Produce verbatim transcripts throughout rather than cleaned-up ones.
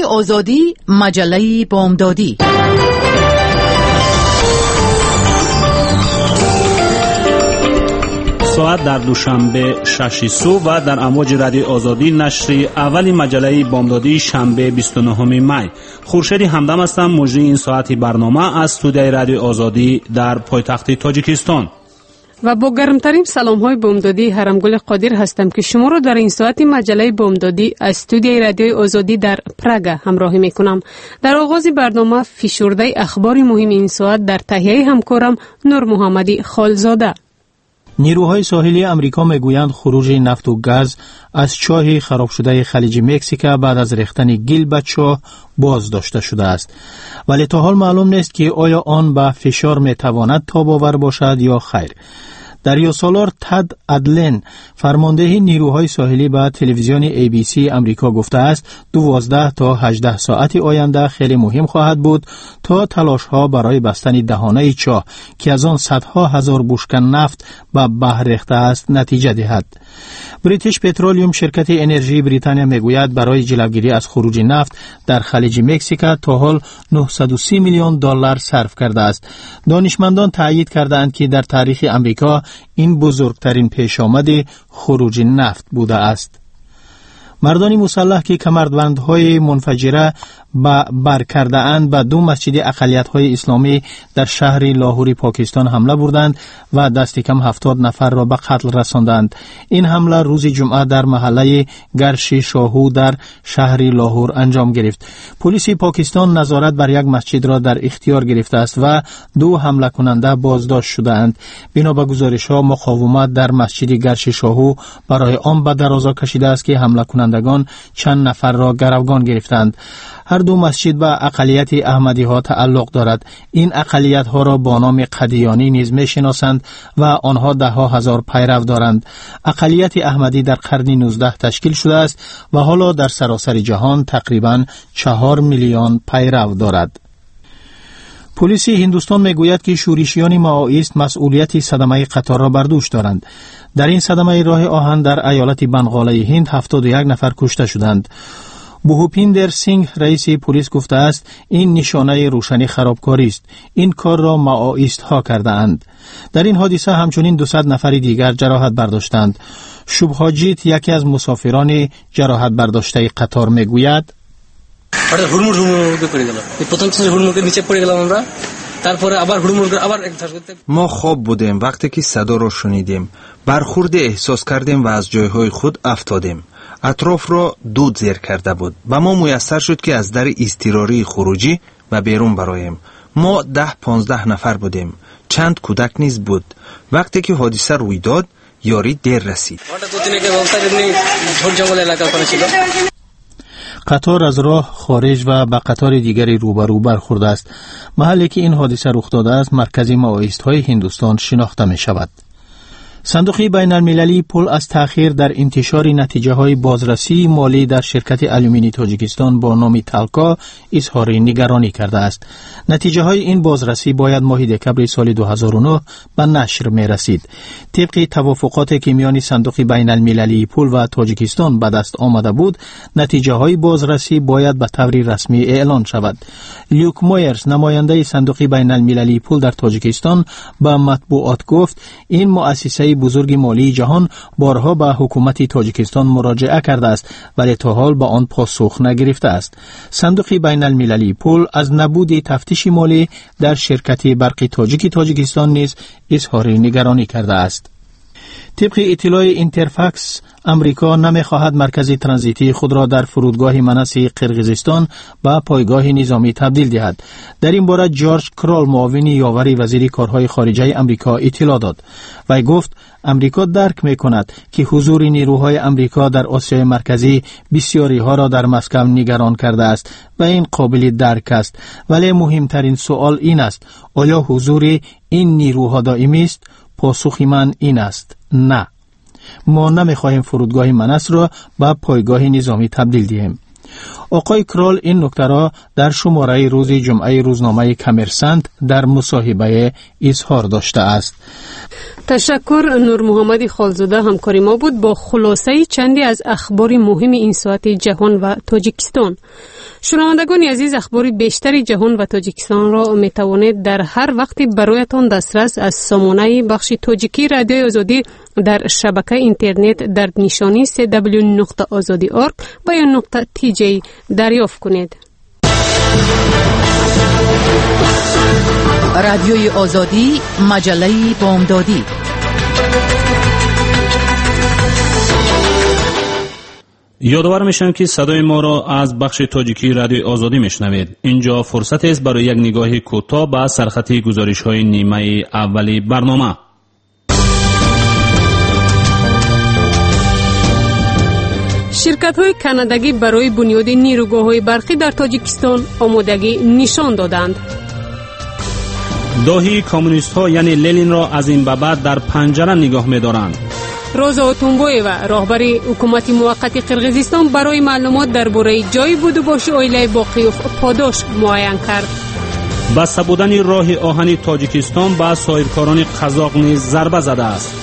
آزادی، مجله بامدادی. ساعت در دوشنبه شش صبح و در امواج رادیو آزادی نشر اول مجله بامدادی شنبه بیست و نهم می. خورشید همدم هستم. مجری این ساعتی برنامه از استودیوی رادیو آزادی در پایتخت تاجیکستان. و با گرمترین سلام های بامدادی هرمگل قادر هستم که شما رو در این ساعت مجله بامدادی از استودیوی رادیو آزادی در پراگ همراهی میکنم. در آغاز برنامه فشرده اخبار مهم این ساعت در تهیه همکارم نور محمدی خالزاده. نیروهای ساحلی امریکا میگویند خروج نفت و گاز از چاه خراب شده خلیج مکزیکا بعد از ریختن گل به چاه باز داشته شده است، ولی تا حال معلوم نیست که آیا آن به فشار میتواند تاب آور باشد یا خیر. دریاسالار تد ادلن فرمانده نیروهای ساحلی به تلویزیون ای بی سی امریکا گفته است دوازده تا هجده ساعت آینده خیلی مهم خواهد بود تا تلاش ها برای بستن دهانه چاه که از آن صدها هزار بشکه نفت به بحر ریخته است نتیجه دهد. بریتیش پترولیوم شرکت انرژی بریتانیا میگوید برای جلوگیری از خروج نفت در خلیج مکزیکا تا حال نهصد و سی میلیون دلار صرف کرده است. دانشمندان تایید کردند که در تاریخ امریکا این بزرگترین پیشامد خروج نفت بوده است. مردان مسلح که کمربندهای منفجره با بر کرده اند به دو مسجد اقلیت‌های اسلامی در شهر لاهور پاکستان حمله بردند و دست کم هفتاد نفر را به قتل رساندند. این حمله روز جمعه در محله گرش شاهو در شهر لاهور انجام گرفت. پلیس پاکستان نظارت بر یک مسجد را در اختیار گرفته است و دو حمله کننده بازداشت شده‌اند. بنا به گزارش‌ها مقاومت در مسجد گرش شاهو برای آن به درازا کشیده است که حمله کنندگان چند نفر را گروگان گرفتند. هر دو مسجد به اقلیت احمدی ها تعلق دارد. این اقلیت ها را با نام قدیانی نیز میشناسند و آنها ده ها هزار پیرو دارند. اقلیت احمدی در قرن نوزدهم تشکیل شده است و حالا در سراسر جهان تقریباً چهار میلیون پیرو دارد. پلیس هندوستان میگوید که شورشیان مائویست مسئولیت صدمه قطار را بر دوش دارند. در این صدمه راه آهن در ایالت بنگال هند هفتاد و یک نفر کشته شدند. بوپیندر سینگ رئیس پلیس گفته است این نشانه روشنی خرابکاری است. این کار را مائویست ها کرده اند. در این حادثه همچنین دویست نفر دیگر جراحت برداشتند. شبهاجیت یکی از مسافران جراحت برداشته قطار میگوید হঠাৎ হুড়মুড় হুড়মুড় করে গেল এই প্রথম থেকে হুড়মুড় নিচে পড়ে গেলাম আমরা তারপরে আবার হুড়মুড় করে আবার এক ধার করতে ما خواب بودیم وقتی که صدا را شنیدیم برخورد احساس کردیم و از جایهای خود افتادیم اطراف را دود زیر کرده بود به ما میسر شد که از در اضطراری خروجی و بیرون برایم ما ده پانزده نفر بودیم چند کودک نیز بود وقتی که حادثه روی داد یاری دیر رسید হঠাৎ দু তিন একটা অবস্থা এমনি ঝোড় জঙ্গল এলাকা করে ছিল قطار از راه خارج و به قطار دیگری روبرو برخورده است. محلی که این حادثه رخ داده است مرکز مائویست‌های هندوستان شناخته می شود. صندوق بین المللی پول از تأخیر در انتشار نتیجه های بازرسی مالی در شرکت آلومینی تاجیکستان با نام تالکا اظهار نگرانی کرده است. نتیجه های این بازرسی باید ماه دکمبر سال دو هزار و نه به نشر می رسید. طبق توافقاتی که میان صندوق بین المللی پول و تاجیکستان به دست آمده بود، نتیجه های بازرسی باید به طور رسمی اعلان شود. لیوک مایرز نماینده صندوق بین المللی پول در تاجیکستان به مطبوعات گفت این مؤسسه بزرگ مالی جهان بارها به حکومت تاجیکستان مراجعه کرده است ولی تا حال به آن پاسخ نگرفته است. صندوق بین المللی پول از نبود تفتیش مالی در شرکت برق تاجیک تاجیکستان نیز اظهار نگرانی کرده است. طبق اطلاع اینترفکس امریکا نمی‌خواهد مرکز ترانزیتی خود را در فرودگاه مناس قرقیزستان به پایگاه نظامی تبدیل دهد. در این باره جورج کرال معاون یاور وزیر کارهای خارجه امریکا اطلاع داد. وی گفت امریکا درک می‌کند که حضور نیروهای امریکا در آسیای مرکزی بسیاری ها را در مسکو نگران کرده است و این قابل درک است، ولی مهمترین سوال این است آیا حضور این نیروها دائمی است؟ پاسخ من این است نه. ما نمیخواهیم فرودگاه مناس را به پایگاه نظامی تبدیل دهیم. آقای کرال این نکته را در شماره روز جمعه روزنامه کمرسنت در مصاحبه اظهار داشته است. تشکر نور محمدی خالزاده. همکاری ما بود با خلاصه چندی از اخبار مهم این ساعت جهان و تاجیکستان. شنوندگان عزیز، اخبار بیشتر جهان و تاجیکستان را می توانید در هر وقت برایتان دسترس از سامانه بخش تاجیکی رادیو آزادی در شبکه اینترنت در نشانی سی دبلیو نقطه آزادی دات اورگ و یا نقطه تی جی دریافت کنید. رادیوی آزادی، مجله بامدادی. یادآور میشم که صدای ما را از بخش تاجیکی رادیو آزادی میشنوید. اینجا فرصت است برای یک نگاهی کوتاه به سرخط گزارش‌های نیمه اولی برنامه. شرکت‌های کانادایی برای بنیاد نیروگاه‌های برقی در تاجیکستان آمادگی نشان دادند. داهی کمونیست‌ها یعنی لنین را از این به بعد در پنجره نگاه می‌دارند. روزا اوتونبویوا راهبر حکومت موقت قرقیزستان برای معلومات درباره جای بود و باش اویلای باقیوف پاداش معین کرد. بسته بودن راه آهنی تاجیکستان به صاحبکاران قزاق نیز ضربه زده است.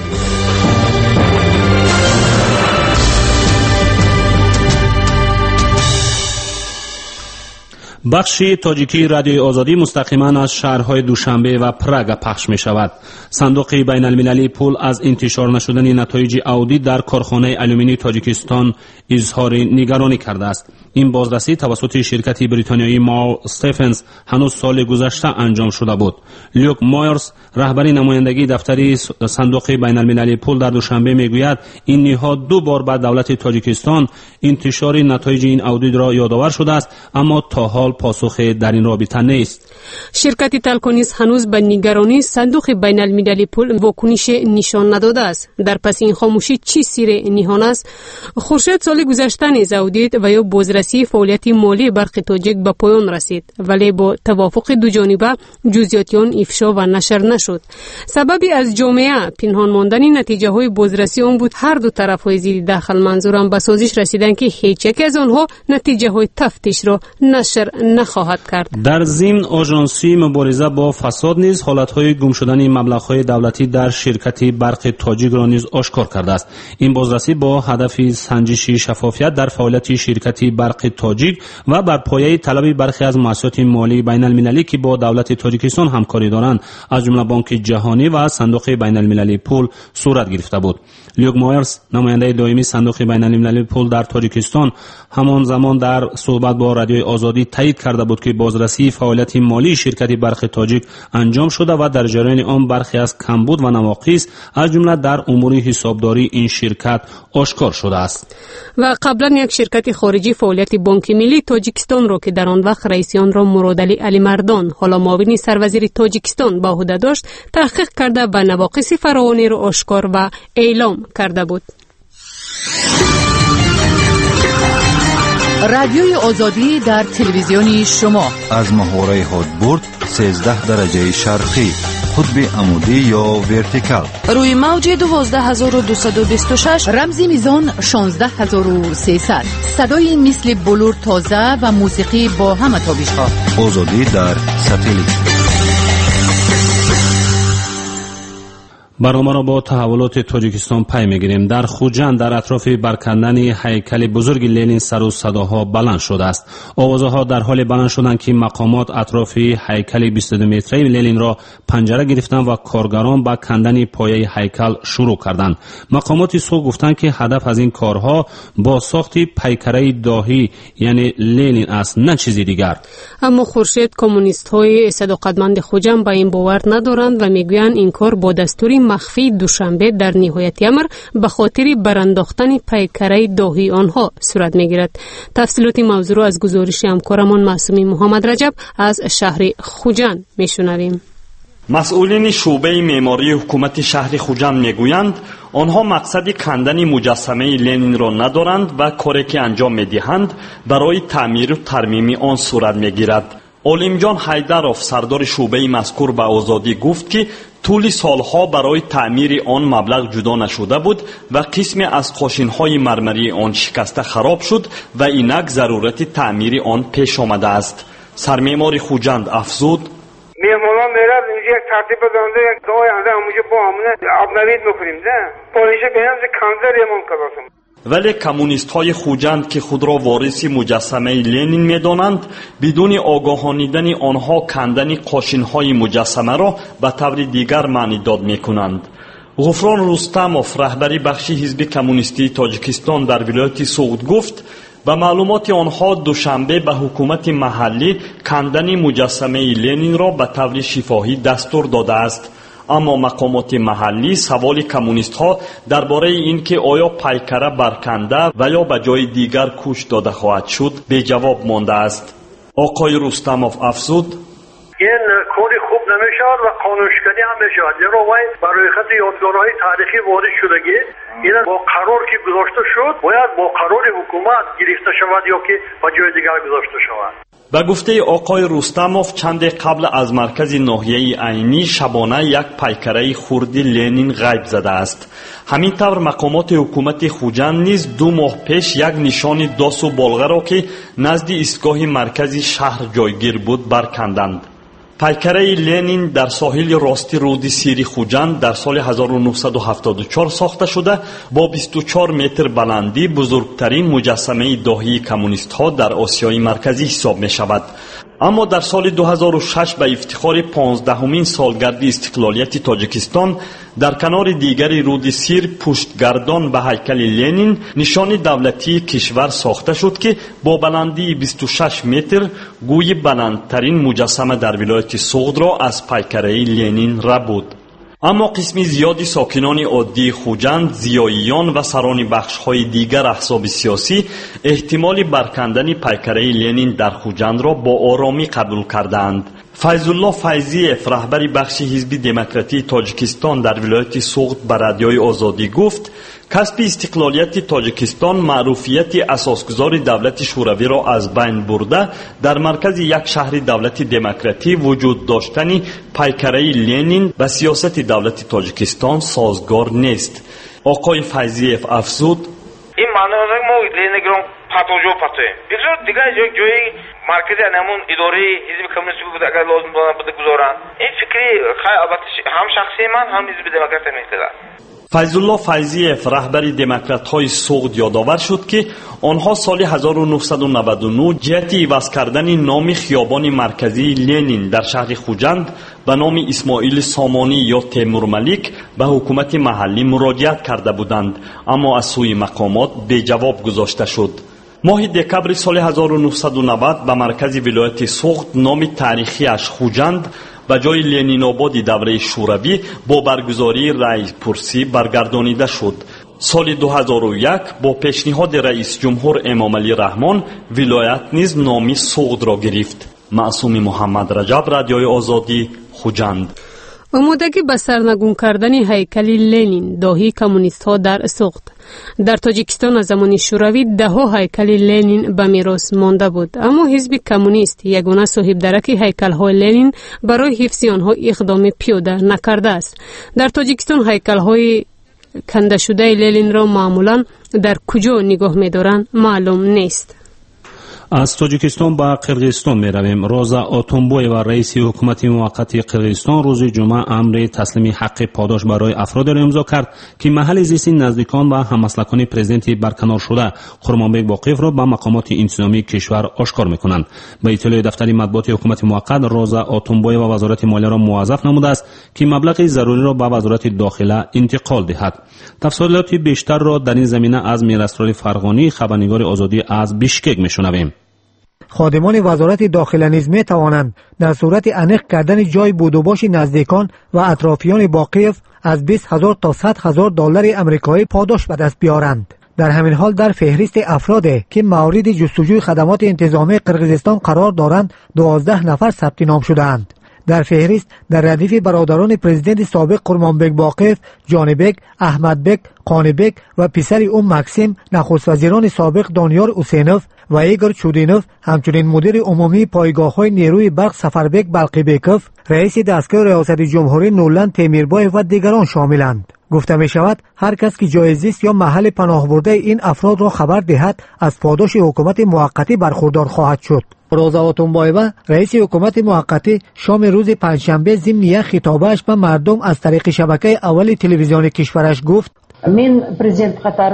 بخش تاجیکی رادیو آزادی مستقیما از شهرهای دوشنبه و پراگ پخش می شود. صندوق بین المللی پول از انتشار نشدن نتایج اودیت در کارخانه آلومینی تاجیکستان اظهار نگرانی کرده است. این بازرسی توسط شرکت بریتانیایی ماو استفنز هنوز سال گذشته انجام شده بود. لیوک مایرز رهبر نمایندگی دفتری صندوق بین المللی پول در دوشنبه میگوید این نهاد دو بار به دولت تاجیکستان انتشار نتایج این اودیت را یادآور شده است، اما تا حال پاسخ در این رابطه نیست. شرکت تلکونیس هنوز به نگرانی صندوق بین المللی پول واکنش نشان نداده است. در پس این خاموشی چی سیر نهان است؟ خورشید سال گذشته نیز اودیت و یا بازرسی فعالیت مالی برق تاجیک به پایان رسید، ولی با توافق دو جانبه جزئیات آن افشا و نشر نشد. سببی از جامعه پنهان ماندن نتیجه های بازرسی آن بود هر دو طرف های زیر دخل منظورم به سازش رسیدن که هیچ یک از آنها نتیجه های تفتیش را نشر نخواهد کرد. در ضمن آژانسی مبارزه با فساد نیز حالت‌های گم شدن مبلغ‌های دولتی در شرکت برق تاجیک را نیز آشکار کرده است. این بازرسی با هدف سنجش شفافیت در فعالیت شرکت برق تاجیک و بر پایه طلب برخی از مؤسسات مالی بین المللی که با دولت تاجیکستان همکاری دارند از جمله بانک جهانی و صندوق بین المللی پول صورت گرفته بود. لیوک مایرز نماینده دائمی صندوق بین المللی پول در تاجیکستان همان زمان در صحبت با رادیو آزادی تایید کرده بود که بازرسی فعالیت مالی شرکت برق تاجیک انجام شده و در جریان آن برخی از کمبود و نواقص از جمله در امور حسابداری این شرکت آشکار شده است. و قبلا یک شرکت خارجی فعالیت بانک ملی تاجیکستان را که در آن وقت رئیس آن را مرادعلی علی مردان حالا معاون سروزیر تاجیکستان به عهده داشت تحقیق کرده و نواقص فراوانی را آشکار و اعلام کرده بود. رادیوی آزادی در تلویزیون شما از محوره هادبورد سیزده درجه شرقی، قطب عمودی یا ورتیکال، روی موج دوازده هزار و دویست و بیست و شش، رمزی میزان شانزده هزار و سیصد، صدای مثل بلور تازه و موسیقی با همه تابش‌ها. آزادی در ساتلیت. برنامه را با تحولات تاجیکستان پی میگیریم. در خوجند در اطراف برکندن هیکل بزرگ لنین سر و صداها بلند شده است. آوازها در حال بلند شدند که مقامات اطراف هیکل بیست و دو متری لنین را پنجره گرفتند و کارگران با کندن پایه هیکل شروع کردند. مقامات صبح گفتند که هدف از این کارها با ساخت پیکره داهی یعنی لنین است، نه چیزی دیگر. اما خورشید کمونیست های صداقتمند خوجند به این باور ندارند و میگویند این کار با دستور مخفی دوشنبه در نهایت امر به خاطر برانداختن پیکره داهی آنها صورت میگیرد. تفصیلات موضوع را از گزارش همکارمان معصومی محمد رجب از شهر خوجند میشنویم. مسئولین شعبه معماری حکومت شهر خوجند میگویند آنها مقصد کندن مجسمه لنین را ندارند و کاری که انجام میدهند برای تعمیر و ترمیم آن صورت میگیرد. علیمجان حیدروف سردار شعبه مذکور به آزادی گفت که طول سالها برای تعمیر آن مبلغ جدا نشده بود و قسمی از قاشن‌های مرمری آن شکسته خراب شد و اینک ضرورت تعمیر آن پیش آمده است. سرمعمار خوجند افزود: میهمانان میرد اینجا یک ترتیب بدانده یک دعای انده همونجا با همونه ابنوید میکنیم ده پالیشه بینم زی کنزر یمان کلاسم. ولی کمونیست های خوجند که خود را وارث مجسمه لنین می دانند بدون آگاهانیدن آنها کندن قاشین های مجسمه را به طور دیگر معنی داد می کنند. غفران رستموف رهبری بخش حزب کمونیستی تاجیکستان در ولایت سوغد گفت به معلومات آنها دوشنبه به حکومت محلی کندن مجسمه لنین را به طور شفاهی دستور داده است. اما مقامات محلی سوال کمونیست ها درباره اینکه آیا پیکره برکنده و یا به جای دیگر کوش داده خواهد شد به جواب مانده است. آقای رستموف افزود: این کاری خوب نمیشود و قانونشکنی هم میشود. زیرا وای برای خاطر یادگارهای تاریخی وارد شدگی این با قرار که گذاشته شد باید با قرار حکومت گرفته شود یا که به جای دیگر گذاشته شود. به گفته آقای رستموف چند قبل از مرکز ناحیه عینی شبانه یک پیکره خرد لنین غیب زده است. همین طور مقامات حکومت خوجند نیز دو ماه پیش یک نشان داس و بالغه را که نزد ایستگاه مرکزی شهر جایگیر بود برکندند. پیکره لنین در ساحل راستی رود سیری خوجند در سال هزار و نهصد و هفتاد و چهار ساخته شده با بیست و چهار متر بلندی بزرگترین مجسمه داهی کمونیست ها در آسیای مرکزی حساب می شود. اما در سال دو هزار و شش به افتخار پانزدهمین سالگرد استقلالیت تاجیکستان در کنار دیگری رود سیر پشتگردان به هیکل لنین نشان دولتی کشور ساخته شد که با بلندی بیست و شش متر گوی بلندترین مجسمه در ولایت سوغد را از پیکره لنین را بود. اما قسمی زیادی ساکنان عادی خوجند، زیاییان و سران بخش‌های دیگر احزاب سیاسی احتمال برکندن پیکره لنین در خوجند را با آرامی قبول کردند. فیض الله فیضیف رهبری بخش حزب دموکراتی تاجیکستان در ولایت سوغد به رادیوی آزادی گفت کسب استقلالیت تاجیکستان معروفیت اساسگذار دولت شوروی را از بین برده در مرکز یک شهر دولت دموکراتی وجود داشتن پیکره لنین به سیاست دولت تاجیکستان سازگار نیست. آقای فیضیف افزود: این معنی ما لنینگرام پاتوجو پاتویم بگذار دیگه جای جای مرکزی همون اداره حزب کمونیستی بود اگر لازم دارن بده گذارن. این فکری خیلی البته هم شخصی من هم حزب دموکرات میگذاره. فیض الله فیضیف رهبری دموکرات های سوغد یادآور شد که آنها سال هزار و نهصد و نود و نه جهت عوض کردن نام خیابان مرکزی لنین در شهر خوجند به نام اسماعیل سامانی یا تیمور ملیک به حکومت محلی مراجعت کرده بودند، اما از سوی مقامات به جواب گذاشته شد. ماه دکبر سال هزار و نهصد و نود به مرکز ولایت سوغد نام تاریخیش خوجند به جای لنین آباد دوره شوروی با برگزاری رای پرسی برگردانیده شد. سال دو هزار و یک با پیشنهاد رئیس جمهور امام علی رحمان ولایت نیز نام سوغد را گرفت. معصوم محمد رجب، رادیوی آزادی، خوجند. آمادگی به سرنگون کردن هیکل لنین داهی کمونیست ها در سوغد. در تاجیکستان از زمان شوروی ده ها هیکل لنین به میراث مانده بود، اما حزب کمونیست یگانه صاحب درک هیکل های لنین برای حفظ آنها اقدام پیاده نکرده است. در تاجیکستان هیکل های کنده شده لنین را معمولا در کجا نگاه می‌دارند معلوم نیست. از تاجیکستان به قرقیزستان می رویم. روزا آتونبوی و رئیس حکومت موقت قرقیزستان روز جمعه امر تسلیم حق پاداش برای افراد را امضا کرد که محل زیست نزدیکان و هممسلکان پرزیدنت برکنار شده قرمانبک باقیف را به مقامات انتظامی کشور آشکار می‌کنند. به اطلاع دفتر مطبوعات حکومت موقت، روزا آتونبوی و وزارت مالیه را موظف نموده است که مبلغ ضروری را به وزارت داخله انتقال دهد. تفصیلات بیشتر را در این زمینه از میراسرار فرغانی، خبرنگار آزادی از بیشکک می‌شنویم. خادمان وزارت داخله نیز می توانند در صورت انیق کردن جای بودوباش نزدیکان و اطرافیان باقیف از بیست هزار تا صد هزار دلار آمریکایی پاداش به دست بیارند. در همین حال در فهرست افرادی که مورد جستجوی خدمات انتظامی قرقیزستان قرار دارند دوازده نفر ثبت نام شده‌اند. در فهرست در ردیف برادران پرزیدنت سابق قرمانبک باقیف، جانبک، احمدبک، قانبک و پسر اون مکسیم، نخست وزیران سابق دانیار حسینوف و ایگور چودینوف، همچنین مدیر عمومی پایگاه‌های نیروی برق سفربک بلقیبکوف، رئیس دستگاه ریاست جمهوری نولان تیمیربایف و دیگران شاملند. گفته می شود هر کس که جای زیست یا محل پناه برده این افراد را خبر دهد از پاداش حکومت موقتی برخوردار خواهد شد. روزا آتونبایوا رئیس حکومت موقتی شام روز پنجشنبه ضمن یک خطابش به مردم از طریق شبکه اول تلویزیون کشورش گفت: من پرزیدنت قطر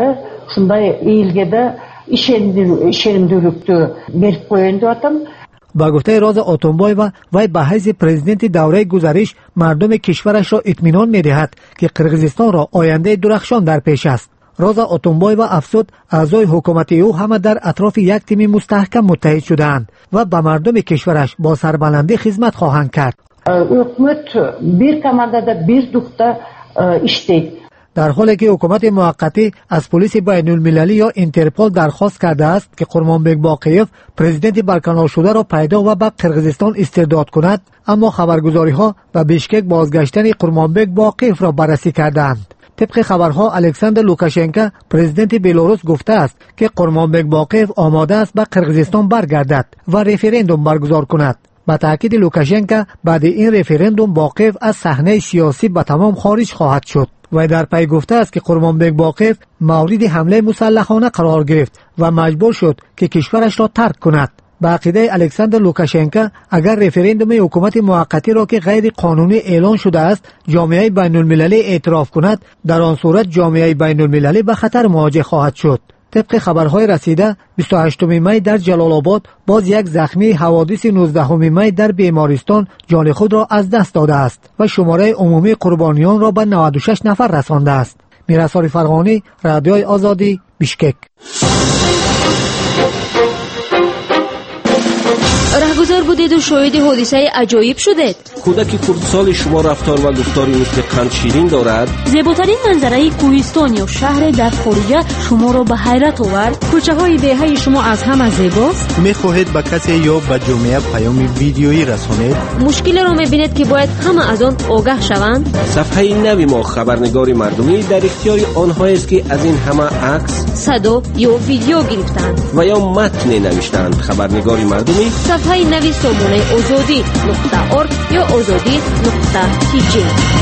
ушундай элге ишендирүүктү берип коеюн деп атам. با گفته راز آتونبایو وی به حیث پرزیدنت دوره گذشته مردم کشورش را اطمینان می‌دهد که قرقیزستان را آینده درخشان در پیش است. راز آتونبایو افزود اعضای حکومت او همه در اطراف یک تیم مستحکم متحد شدند و به مردم کشورش با سربلندی خدمت خواهند کرد. حکومت bir komandada bir duxda işleydi. در حالی که حکومت موقتی از پلیس بین المللی یا اینترپول درخواست کرده است که قرمانبک باقیف پرزیدنت برکنار شده را پیدا و به قرقیزستان استرداد کند، اما خبرگزاری ها به بیشکک بازگشتن قرمانبک باقیف را بررسی کردند. طبق خبرها الکساندر لوکاشنکو پرزیدنت بلاروس گفته است که قرمانبک باقیف آماده است به قرقیزستان برگردد و رفراندوم برگزار کند. با تاکید لوکاشنکو بعد این رفراندوم باقیف از صحنه سیاسی به تمام خارج خواهد شد. و در پی گفته است که قرمانبک باقیف مورد حمله مسلحانه قرار گرفت و مجبور شد که کشورش را ترک کند. با عقیده الکساندر لوکاشنکو اگر رفراندوم حکومت موقتی را که غیر قانونی اعلان شده است جامعه بین المللی اعتراف کند، در آن صورت جامعه بین المللی به خطر مواجه خواهد شد. طبق خبرهای رسیده بیست و هشتم می در جلال آباد باز یک زخمی حوادث نوزدهم می در بیمارستان جان خود را از دست داده است و شماره عمومی قربانیان را به نود و شش نفر رسانده است. میرسال فرغانی، رادیوی آزادی، بیشکک. رهگذار بودید و شاهد حادثه عجایب شدید. کودک خردسال شما رفتار و گفتاری مثل قند شیرین دارد. زیباترین منظره کوهستان یا شهر در خارجه شما را به حیرت آورد. کوچه های دهه شما از همه زیباست. میخواهید به کسی یا به جامعه پیام ویدیویی رسانید؟ مشکل را میبینید که باید همه از آن آگاه شوند. صفحه نوی ما خبرنگار مردمی در اختیار آنها است که از این همه عکس، صدا یا ویدیو گرفتند و یا متن نوشتند. خبرنگار مردمی صفحه نوی سامانه آزادی نقطه ارگ یا آزادی نقطه تی جی.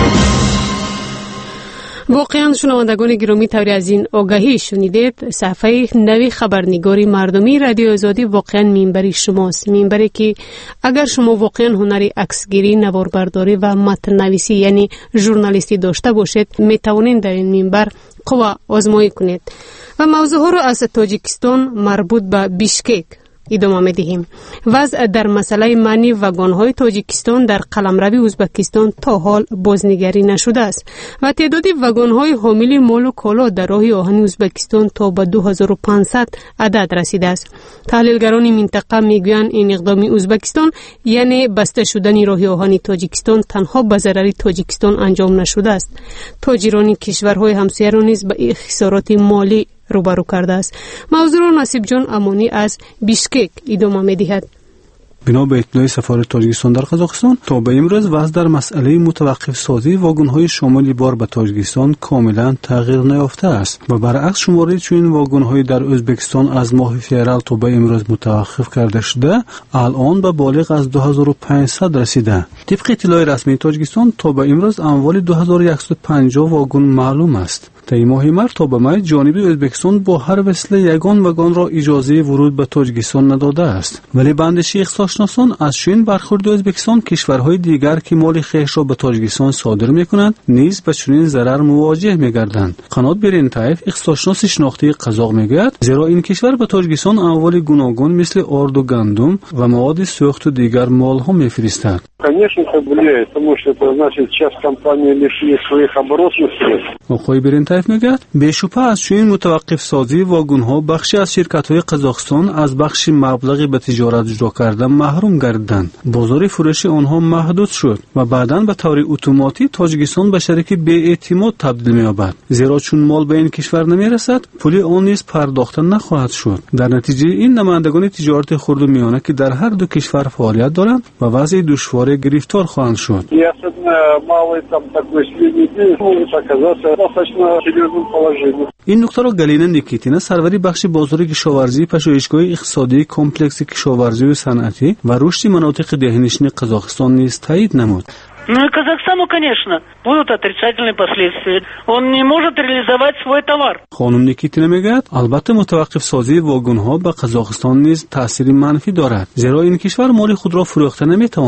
واقعا شنوندگان گرامی طوری از این آگاهی شنیدید. صفحه نوی خبرنگاری مردمی رادیو آزادی واقعا منبری شماست، منبری که اگر شما واقعا هنر عکسگیری، نواربرداری و متن نویسی یعنی ژورنالیستی داشته باشید می توانید در این منبر قوا آزمایی کنید. و موضوع ها را از تاجیکستان مربوط به بیشکک ادامه می‌دهیم. وضع در مسئله منی واگن‌های تاجیکستان در قلمرو ازبکستان تا حال بازنگری نشده است و تعداد واگن‌های حامل مال و کالا در راه آهن ازبکستان تا به دو هزار و پانصد عدد رسیده است. تحلیلگران منطقه میگویند این اقدام ازبکستان یعنی بسته شدن راه آهن تاجیکستان تنها به ضرر تاجیکستان انجام نشده است. تاجران کشورهای همسایه را نیز به خسارات مالی روبرو کرده است. موضوع را نصیب جان امانی از بیشکک ادامه می‌دهد. بنا به اطلاع سفارت تاجیکستان در قزاقستان تا به امروز وضع در مسئله متوقف سازی واگن‌های شامل بار به تاجیکستان کاملا تغییر نیافته است و برعکس شماره چنین واگن‌های در ازبکستان از ماه فوریه تا به امروز متوقف کرده شده الان به بالغ از دو هزار و پانصد رسیده. طبق اطلاع رسمی تاجیکستان تا به امروز اموال دو هزار و صد و پنجاه واگن معلوم است. طی ماه مارس تا به مای جانب ازبکستان با هر وسیله یگان واگن را اجازه ورود به تاجیکستان نداده است، ولی بند اقتصادشناسان از چنین برخورد ازبکستان کشورهای دیگر که مال خویش را به تاجیکستان صادر می‌کنند نیز به چنین ضرر مواجه می‌گردند. قنات برینتایف اقتصادشناس شناخته قزاق میگوید زیرا این کشور به تاجیکستان اموال گوناگون مثل آرد و گندم و مواد سوخت و دیگر مال‌ها می‌فرستد. Конечно, это влияет, потому что это значит, сейчас компания лишилась своих оборотных средств. آقای برینتایف میگوید بی‌شبهه از چنین متوقف سازی واگن‌ها بخشی از شرکت‌های قزاقستان از بخش مبلغی به تجارت اجرا کردن محروم گردیدند. بازار فروش آنها محدود شد و بعداً به طور اتوماتیک تاجیکستان به شریک بی‌اعتماد تبدیل می‌یابد. زیرا چون مال به این کشور نمی‌رسد، پول آن نیز پرداخته نخواهد شد. در نتیجه این نمایندگان تجارت خرد و میانه که در هر دو کشور فعالیت دارند و وضع دشوار گرفتار خواهند شد. این نکته را گالینا نیکیتینا سروری بخش بازار کشاورزی پژوهشگاه اقتصادی کمپلکس کشاورزی و صنعتی و رشد مناطق دهه‌نشین قزاقستان نیز تایید نمود. Ну и Казахстану, конечно, будут отрицательные последствия. Он не может реализовать свой товар. خانم نیکیتینا میگوید البته متوقف سازی واگن‌ها به قزاقستان نیز تأثیر منفی دارد، زیرا این کشور مال خود را فروخته نمیتواند.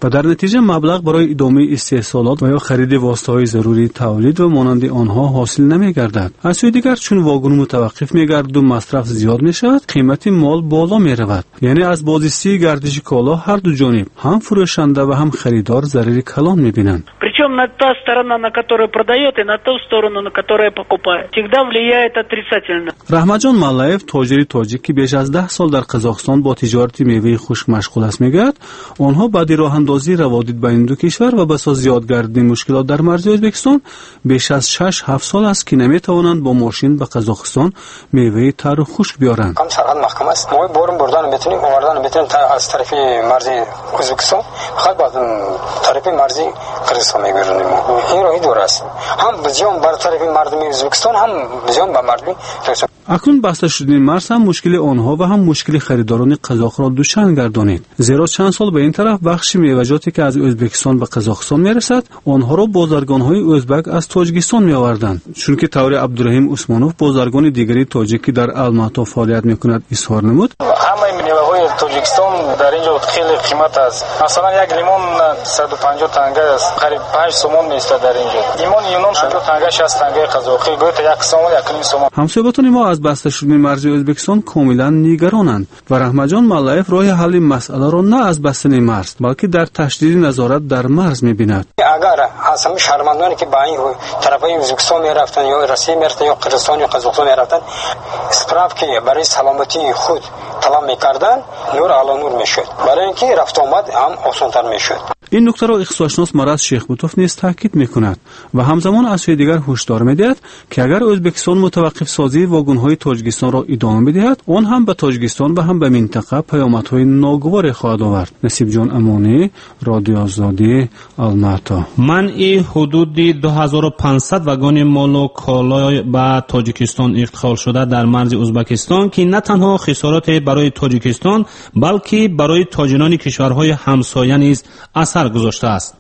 و در نتیجه مبلغ برای ادامه استحصالات و یا خرید واسطه‌های ضروری تولید و مانند آنها حاصل نمی‌گردد. از سوی دیگر چون واگن متوقف می‌گردد و مصرف زیاد می‌شود، قیمت مال بالا می‌رود. یعنی از بازرسی گردش کالا هر دو جانب، هم فروشنده و هم خریدار ضرر کلان می‌بینند. Причем на та сторона, на которая продает, и на ту сторону, на которая покупает, всегда влияет отрицательно. رحمتجان ملایف تاجر تاجیک که بیش از ده سال در قزاقستان با تجارت میوه خشک مشغول است میگوید آنها بعد راه اندازی روابط بین دو کشور و بساط زیاد گردیدن مشکلات در مرز ازبکستان بیش از شش هفت سال است که نمیتوانند با ماشین به قزاقستان میوه تر و خشک بیارند. کم سرحد محکم است. ما برم بردن میتونیم آوردن میتونیم از طرف مرز ازبکستان خود بعد طرف مرز قزاقستان میبریم. این راهی دور است. هم بزیان بر طرف مردم ازبکستان هم بزیان به مردم اکنون بسته شدن مرز هم مشکل آنها و هم مشکل خریداران قزاق را دوچند گردانید. زیرا چند سال به این طرف بخش میوه‌جاتی که از ازبکستان به قزاقستان میرسد آنها را بازرگان‌های ازبک از تاجیکستان میآوردند. چون که طور عبدالرحیم عثمانوف بازرگان دیگری تاجیکی در الماتا فعالیت میکند اظهار نمود همه میوه‌های تاجیکستان در اینجا خیلی قیمت است. مثلا یک لیمون صد و پنجاه تنگه است، قریب پنج سومون می‌ایستد در اینجا. لیمون یونان صد تنگه شصت تنگه قزاقی گویا یک سوم یک نیم سوم. همسایگان ما از بسته شدن مرز ازبکستان کاملا نگرانند و رحمتجان ملایف راه حل مسئله را نه از بستن مرز بلکه در تشدید نظارت در مرز می‌بیند. اگر اصلا شهروندانی که با این طرفای ازبکستان میرفتن یا روسیه میرفتن یا قزاقستان یا قزاقستان میرفتن اسپراف که برای سلامتی خود طلب میکردن نور علی نور میشد، برای اینکه رفت آمد هم آسان‌تر میشد. این نکته را اقتصادشناس مراد شیخ بوتوف نیز تاکید میکند و همزمان از سوی دیگر هشدار میدهد که اگر ازبکستان متوقف سازی واگن‌های تاجیکستان را ادامه بدهد آن هم به تاجیکستان و هم به منطقه پیامدهای ناگواری خواهد آورد. نصیب جان امانی، رادیو آزادی، الماتا. منع حدود دو هزار و پانصد واگن مال و کالا به تاجیکستان ادخال شده در مرز ازبکستان که نه تنها خسارات برای تاجیکستان بلکه برای تاجران کشورهای همسایه نیز اثر گذاشته است.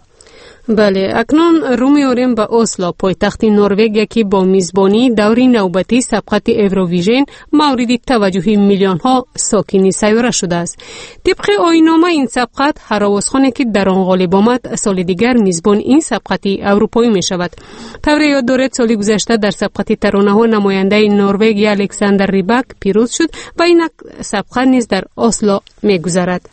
بله، اکنون رو می‌آوریم به اسلو، پایتخت نروژ که با میزبانی دوری نوبتی سبقت ایروویژن مورد توجه میلیون ها ساکنین سیاره شده است. طبق آیین‌نامه این سبقت هر آوازخوانی که در آن غالب آمد سال دیگر میزبان این سبقت اروپایی می شود. طور یاد دارد سال گذشته در سبقت ترانه‌ها نماینده نروژ الکساندر ریباک پیروز شد و این سبقت نیز در اسلو می‌گذرد.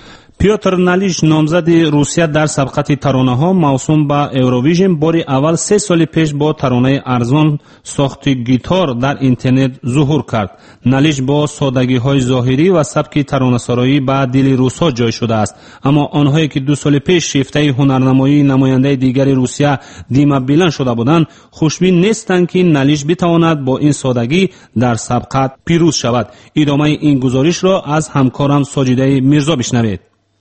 پیوتر نالیش نامزد روسیه در سبقت ترانه‌ها موسوم به ایروویژن بار اول سه سال پیش با ترانه ارزان ساخت گیتار در اینترنت ظهور کرد. نالیش با سادگی‌های ظاهری و سبک ترانه‌سرایی به دل روس‌ها جای شده است، اما آنهایی که دو سال پیش شیفته هنرنمایی نماینده دیگر روسیه دیما بیلن شده بودند خوشبین نیستند که نالیش بتواند با این سادگی در سبقت پیروز شود. ادامه این گزارش را از همکارم ساجده میرزا بشنوید.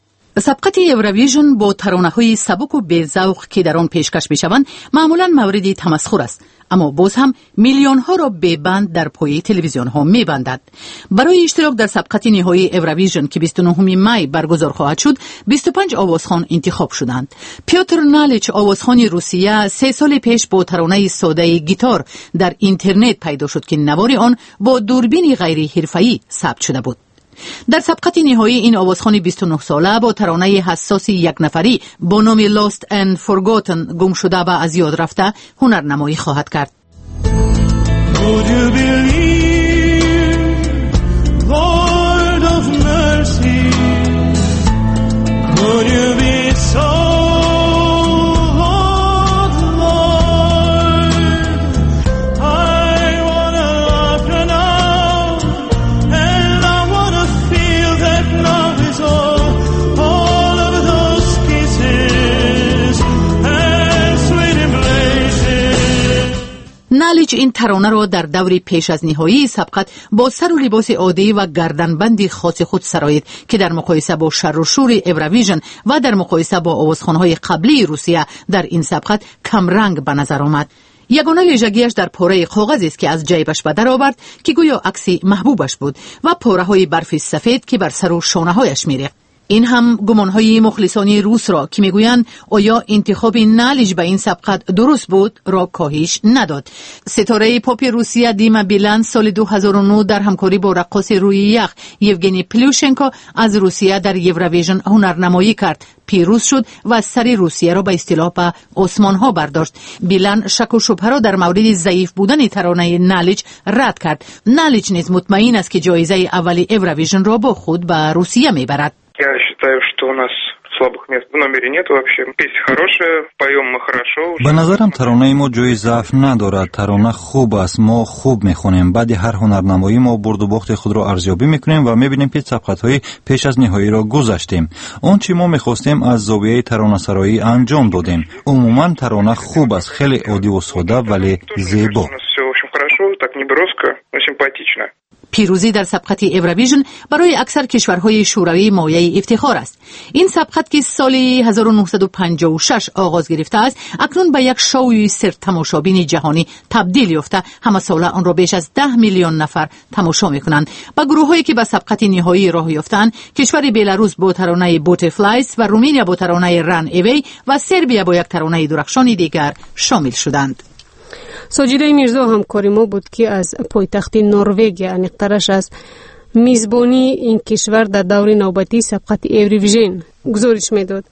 سبقت ایروویژن با ترانه‌های سبک و بی‌ذوق که در آن پیشکش می‌شوند معمولاً مورد تمسخر است، اما باز هم میلیون‌ها را ببند در پای تلویزیون‌ها می‌بندد. برای اشتراک در سبقت نهایی ایروویژن که بیست و نهم می برگزار خواهد شد بیست و پنج آوازخوان انتخاب شدند. پیوتر نالیچ آوازخوان روسیه سه سال پیش با ترانه ساده گیتار در اینترنت پیدا شد که نوار آن با دوربین غیر حرفه‌ای ثبت شده بود. در سبقت نهایی این آوازخوان بیست و نه ساله با ترانه حساس یک نفری با نام Lost and Forgotten گم شده و از یاد رفته هنرنمایی خواهد کرد. نالیچ این ترانه را در دور پیش از نهایی سبقت با سر و لباس عادی و گردنبندی خاص خود سرایید که در مقایسه با شر و شور ایروویژن و در مقایسه با آوازخوان‌های قبلی روسیه در این سبقت کم رنگ به نظر آمد. یگانه ویژگیش در پاره کاغذی است که از جیبش به در آورد که گویا عکس محبوبش بود و پاره‌های برف سفید که بر سر و شانه‌هایش می‌ریخت. این هم گمانهای مخلصان روس را که میگویند آیا انتخاب نالیچ به این سبقت درست بود را کاهش نداد. ستاره پاپ روسیه دیما بیلان سال دو هزار و نه در همکاری با رقاص روی یخ یوگنی پلیوشنکو از روسیه در یورویژن هنرنمایی کرد. پیروز شد و سر روسیه را به اصطلاح به آسمان ها برداشت. بیلان شک و شبهه را در مورد ضعیف بودن ترانه نالیچ رد کرد. نالیچ نیز مطمئن است که جایزه اول یورویژن را با خود به روسیه میبرد. Я считаю, что у нас слабых мест в номере нет вообще. Песня хорошая, поем мы хорошо. به نظرم ترانه ما جای ضعف ندارد. ترانه خوب است. ما خوب میخونیم. بعد هر هنرنمایی ما برد و باخت خود را ارزیابی میکنیم و میبینیم که سبقت‌های پیش از نهایی را گذشتیم. اون چی ما میخواستیم از زاویه ترانه سرایی انجام دادیم. عموما ترانه خوب است. خیلی عادی و ساده ولی زیبا. پیروزی در سبقت یورویژن برای اکثر کشورهای شوروی مایه افتخار است. این سبقت که سال هزار و نهصد و پنجاه و شش آغاز گرفته است، اکنون به یک شوی سرتماشابین جهانی تبدیل یافته. همه ساله آن را بیش از ده میلیون نفر تماشا میکنند. با گروهایی که به سبقت نهایی راه یافتند، کشور بلاروس با ترانه بوتفلایز و رومانیا با ترانه رن اوی و سربیا با یک ترانه درخشان دیگر شامل شدند. ساجده میرزا همکاری ما بود که از پایتخت نروژ انیقترش از میزبانی این کشور در دور نوبتی سبقت یورویژن گزارش میداد.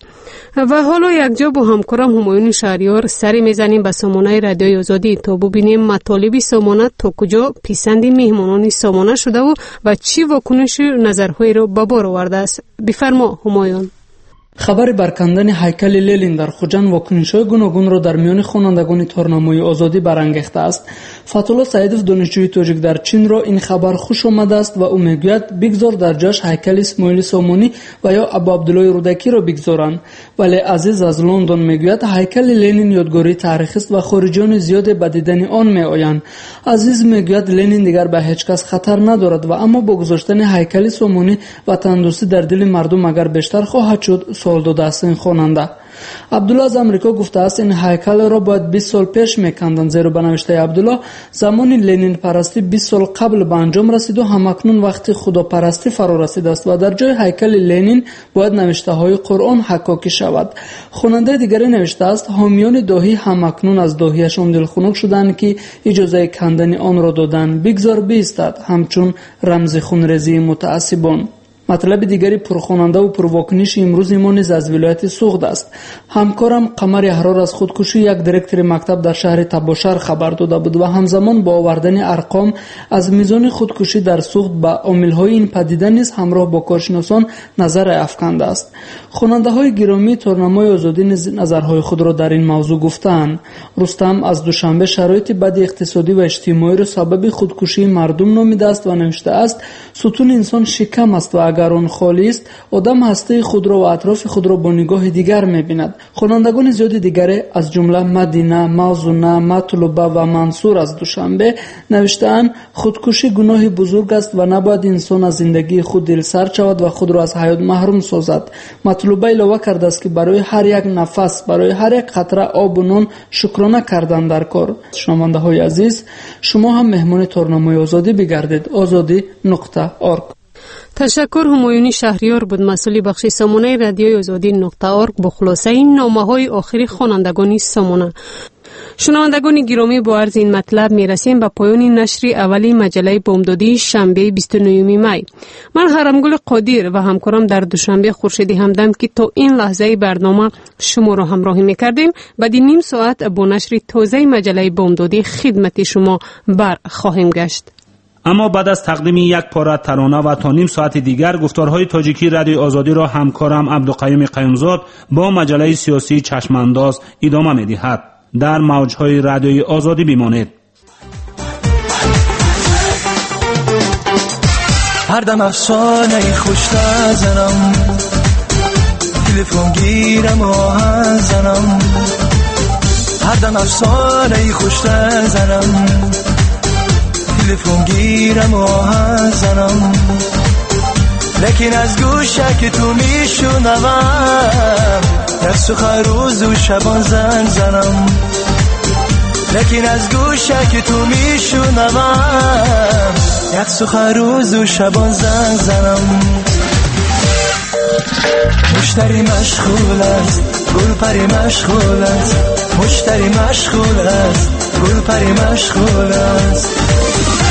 و حالا یک جا با همکارم همایون شهریار سری میزنیم به سامانه رادیوی آزادی تا ببینیم مطالب سامانه تا کجا پسند میهمانان سامانه شده و و چی واکنش نظرهای را به بار آورده است. بفرما همایون. خبر برکندن هیکل لنین در خوجند واکنش‌های گوناگون را در میان خوانندگان تارنمای آزادی برانگیخته است. فتح‌الله سعیدov دانشجوی تاجیک در چین را این خبر خوش آمده است و او میگوید بگذار در جاش هیکل اسماعیل سامانی و یا ابا عبدالله رودکی را بگذارند. ولی عزیز از لندن میگوید هیکل لنین یادگاری تاریخی است و خارجیان زیاد به دیدن آن میآیند. عزیز میگوید لنین دیگر به هیچ کس خطر ندارد و اما با گذاشتن هیکل سامانی و تندرستی در دل مردم اگر بیشتر خواهد شد سال داده است این خواننده. عبدالله از امریکا گفته است این هیکل را باید بیست سال پیش میکندند، زیرا به نوشته عبدالله زمانی لنین پرستی بیست سال قبل به انجام رسید و همکنون وقتی خدا پرستی فرا رسیده است و در جای هیکل لنین باید نوشته های قرآن حکاکی شود. خواننده دیگری نوشته است حامیان داهی همکنون از داهیشان دلخنک شدند که اجازه کندن آن را دادند. بگذار بیستد همچون رمز خونریزی متعصبان. مطلب دیگری پرخواننده و پرواکنش امروز ما نیز از ولایت سوخت است. همکارم قمر احرار از خودکشی یک دیرکتور مکتب در شهر تباشر خبر داده بود و همزمان با آوردن ارقام از میزان خودکشی در سوخت به عامل‌های این پدیده نیز همراه با کارشناسان نظر افکنده است. خواننده‌های گرامی تارنمای آزادی نیز نظرهای خود را در این موضوع گفتند. رستم از دوشنبه شرایط بد اقتصادی و اجتماعی را سبب خودکشی مردم نامیده است و نوشته است ستون انسان شکم است و اگر آن خالی است آدم هسته خود را و اطراف خود را با نگاه دیگر می‌بیند. خوانندگان زیاد دیگری از جمله مدینه، موزونه، مطلوبه و منصور از دوشنبه نوشته‌اند خودکشی گناه بزرگ است و نباید انسان از زندگی خود دلسرد شود و خود را از حیات محروم سازد. مطلوبه علاوه کرده است که برای هر یک نفس، برای هر یک قطره آب و نان شکرانه کردن در کار. شنونده‌های عزیز، شما هم مهمان تارنمای آزادی بگردید. آزادی نقطه ارگ. تشکر. همایونی شهریار بود، مسئول بخش سامانه رادیوی آزادی نقطه ارگ با خلاصه این نامه‌های آخری خوانندگان سامانه. شنوندگان گرامی، با عرض این مطلب میرسیم به پایان نشر اولی مجله بامدادی شنبه بیست و نه می. من حرمگل قادر و همکارم در دوشنبه خورشیدی همدم که تا این لحظه برنامه شما را همراهی میکردیم، بعد نیم ساعت با نشر تازه مجله بامدادی خدمت شما بر خواهیم گشت. اما بعد از تقدیم یک پاره ترانه و تا نیم ساعت دیگر گفتارهای تاجیکی رادیو آزادی را همکارم عبدالقیوم قیومزاد با مجله سیاسی چشمانداز ادامه می‌دهد. در موجهای رادیوی آزادی بمانید. هر دم افسانه خوش نزنم، تلفن گیرم آهنگ زنم. هر دم افسانه خوش نزنم، تلفن گیرم آهنگ زنم. لیکن از گوشه که تو میشنوم، یک سخن روز و شبان زنگ زنم. لیکن از گوشه که تو میشنوم، یک سخن روز و شبان زنگ زنم. مشتری مشغول است گل پری مشغول است مشتری مشغول است گل پری مشغول است